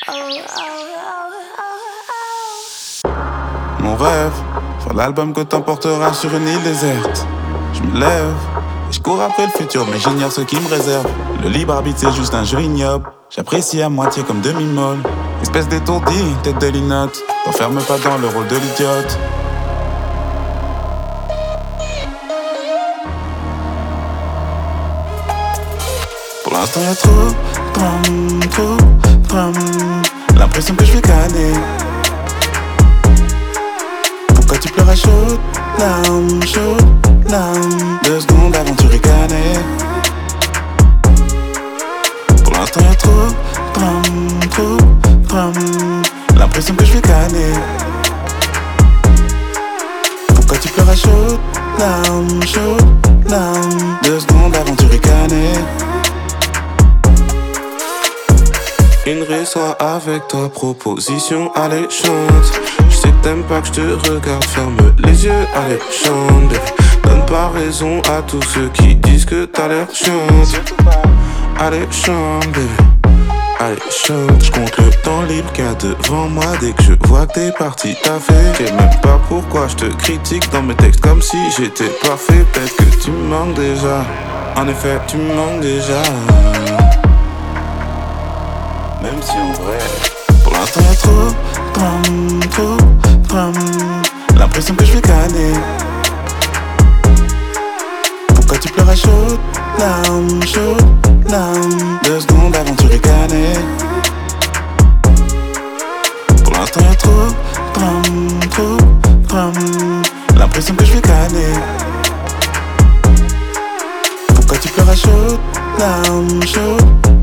Mon rêve, faire l'album que t'emporteras sur une île déserte. Je me lève et je cours après le futur, mais j'ignore ce qui me réserve. Le libre arbitre c'est juste un jeu ignoble. J'apprécie à moitié comme demi-molle. Espèce d'étourdi, tête de linotte. T'enferme pas dans le rôle de l'idiote. Pour l'instant y'a trop de drame. L'impression que je vais canner. Pourquoi tu pleures à chaudes larmes, 2 secondes avant tu ricanais. Pour l'instant y'a trop de drame. L'impression que je vais canner. Pourquoi tu pleures à chaudes larmes, 2 secondes avant tu ricanais. Une soit avec toi, proposition alléchante. Je sais que t'aimes pas que je te regarde, ferme les yeux, allez chante. Donne pas raison à tous ceux qui disent que t'as l'air chiante. Allez chante, baby. Allez chante. J'compte le temps libre qu'il y a devant moi. Dès que je vois que t'es parti, t'as fait. Je sais même pas pourquoi je te critique dans mes textes comme si j'étais parfait. Peut-être que tu me manques déjà. En effet, tu me manques déjà. Même si en vrai, pour l'instant y'a trop de drame. L'impression que je vais canner. Pourquoi tu pleures à chaudes larmes, 2 secondes avant tu ricanais. Pour l'instant y'a trop de drame. L'impression que je vais canner. Pourquoi tu pleures à chaudes larmes,